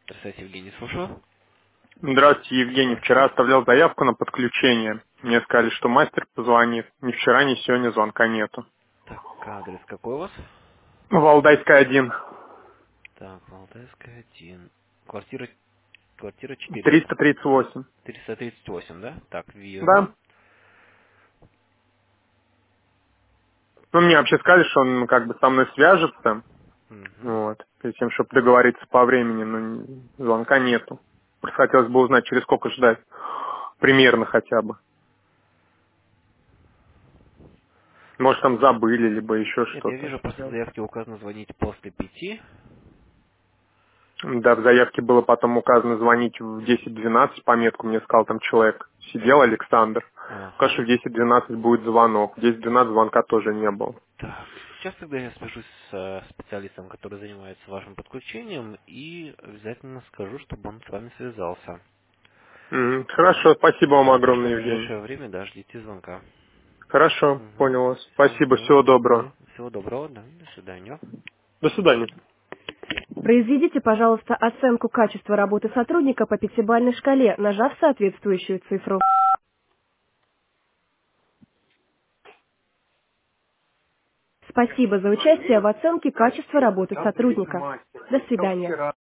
Здравствуйте, Евгений, слушаю. Здравствуйте, Евгений. Вчера оставлял заявку на подключение. Мне сказали, что мастер позвонит. Ни вчера, ни сегодня звонка нету. Так, адрес какой у вас? Валдайская, 1. Так, Валдайская, 1. Квартира 400. 338. 338, да? Так, вижу. Да. Ну, мне вообще сказали, что он как бы со мной свяжется. Угу. Вот. Перед тем, чтобы договориться по времени, но звонка нету. Просто хотелось бы узнать, через сколько ждать. Примерно хотя бы. Может, там забыли, либо еще Нет, я что-то. вижу, после заявки указано звонить после 5. Да, в заявке было потом указано звонить в 10-12 пометку. Мне сказал там человек. Сидел Александр. Сказал, что Ага. в 10-12 будет звонок. В 10-12 звонка тоже не было. Так, сейчас тогда я свяжусь с специалистом, который занимается вашим подключением, и обязательно скажу, чтобы он с вами связался. Мгм. Хорошо, спасибо вам Да, так что огромное, в Евгений. ближайшее время, да, ждите звонка. Хорошо, Угу. понял вас. Все, Спасибо, да, всего доброго. да. Всего доброго, да, до свидания. До свидания. Произведите, пожалуйста, оценку качества работы сотрудника по пятибалльной шкале, нажав соответствующую цифру. Спасибо за участие в оценке качества работы Да, блин, сотрудника. мастер. До Только свидания. вчера